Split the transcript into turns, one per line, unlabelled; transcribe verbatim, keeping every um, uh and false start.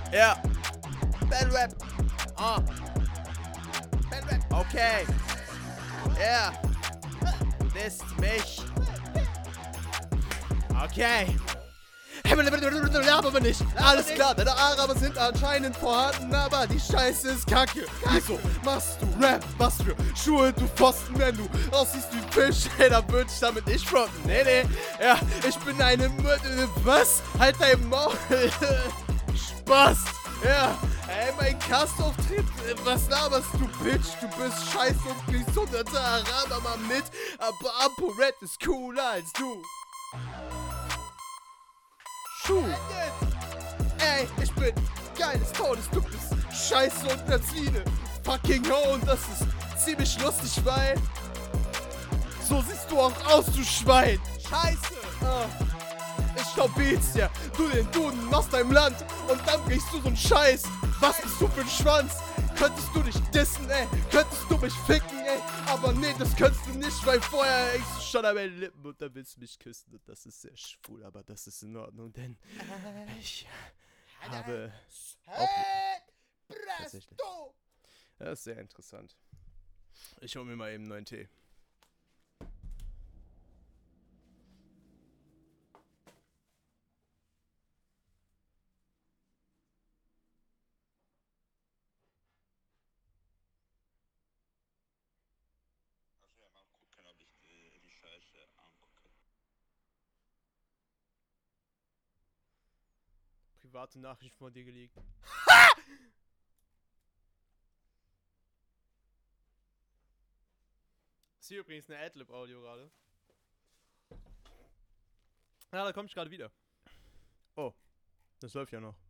Ja. Battle Rap. Ah. Battle Rap. Okay. Ja. Du disst mich. Okay. Aber nicht. Alles klar, deine Araber sind anscheinend vorhanden, aber die Scheiße ist kacke. Wieso machst du Rap? Was für Schuhe du Pfosten, wenn du aussiehst wie Fisch? Ey, da würd ich damit nicht fronten. Nee, nee. Ja, ich bin eine Mörder. Was? Halt dein Maul. Spaß. Ja. Ey, mein Castauftritt. Was laberst du, Bitch? Du bist scheiße und kriegst hunderte Araber mal mit. Aber ApoRed ist cooler als du. Schuh. Ey, ich bin geiles Todes, du bist scheiße und eine Zwiene. Fucking ho, und das ist ziemlich lustig, weil so siehst du auch aus, du Schwein. Scheiße. Ah. Ich schau Beats, ja, du den Duden aus deinem Land und dann brichst du so einen Scheiß. Was bist du für ein Schwanz? Könntest du dich dissen, ey? Könntest du mich ficken, ey? Aber nee, das könntest du nicht, weil vorher hängst du schon an meinen Lippen und dann willst du mich küssen und das ist sehr schwul, aber das ist in Ordnung, denn ich habe auch tatsächlich. Das ist sehr interessant. Ich hol mir mal eben einen neuen Tee. Private Nachrichten von dir gelegt. Ha! Ist hier übrigens eine Adlib-Audio gerade. Ja, da komme ich gerade wieder. Oh, das läuft ja noch.